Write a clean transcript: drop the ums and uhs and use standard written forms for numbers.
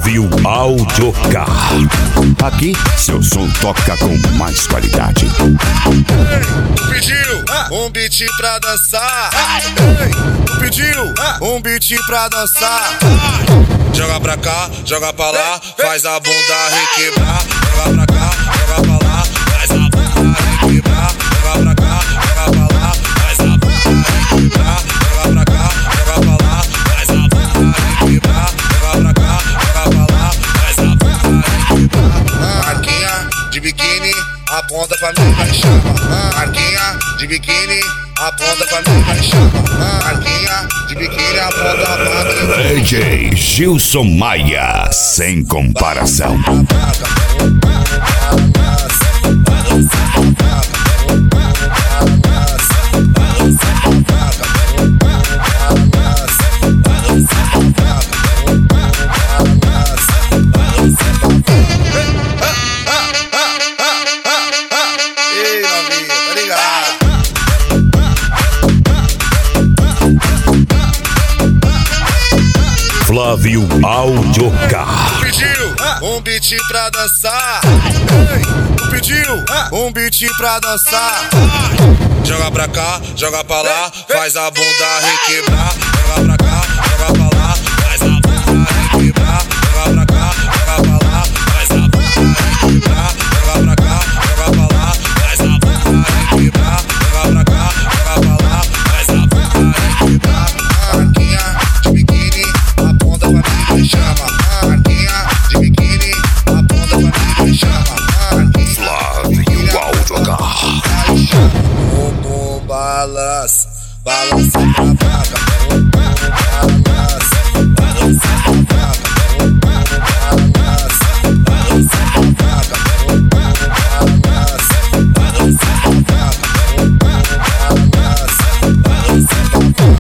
Flávio Audiocar. Aqui seu som toca com mais qualidade. Pediu um beat pra dançar. Pediu um beat pra dançar. Joga pra cá, joga pra lá, faz a bunda requebrar. Joga pra cá, joga pra lá, faz a bunda requebrar. Joga pra cá, joga pra lá, faz a bunda requebrar. Joga pra cá, joga pra lá, faz a bunda requebrar. Joga pra cá, joga pra lá, faz a bunda requebrar. Marquinha de biquíni, aponta pra mim, vai chama. Marquinha de biquíni, aponta pra mim, vai chama. Marquinha de biquíni, aponta pra mim. DJ Gilson Maia, sem comparação. Ei, novinha, tá ligado? Flávio Audiocar. Pediu um beat pra dançar. Pediu um beat pra dançar. Joga pra cá, joga pra lá, faz a bunda requebrar. Joga pra cá, joga pra lá, faz a bunda requebrar. Joga pra cá, joga pra lá, faz a bunda requebrar. Joga pra cá, joga pra lá, faz a bunda requebrar. Joga pra cá, joga pra lá, faz a bunda requebrar. Marquinha de biquíni, aponta pra mim, vai chama. Marquinha de biquíni, aponta pra mim, vai chama. Flávio Audiocar. Bumbum balança, balança pra vaca.